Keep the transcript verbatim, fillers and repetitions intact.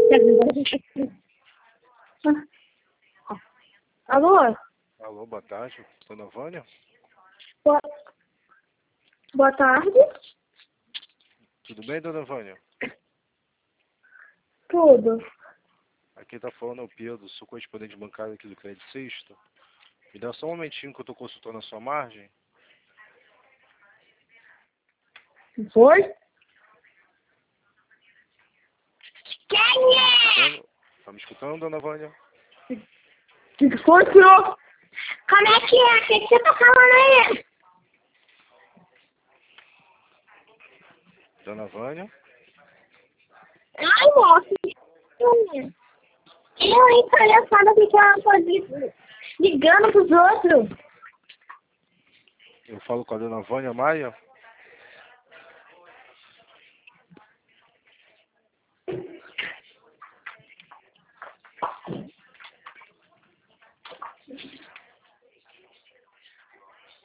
Alô? Alô, boa tarde, dona Vânia? Boa, boa tarde. Tudo bem, dona Vânia? Tudo. Aqui tá falando o Pedro, sou correspondente bancário aqui do Crédito Sexto. Me dá só um momentinho que eu tô consultando a sua margem. Foi? Quem é? Tá me escutando, dona Vânia? O que foi, senhor? Como é que é? O que você tá falando aí? Dona Vânia? Ai, moço. Eu, hein, palhaçada, ficar ligando pros outros. Eu falo com a dona Vânia Maia?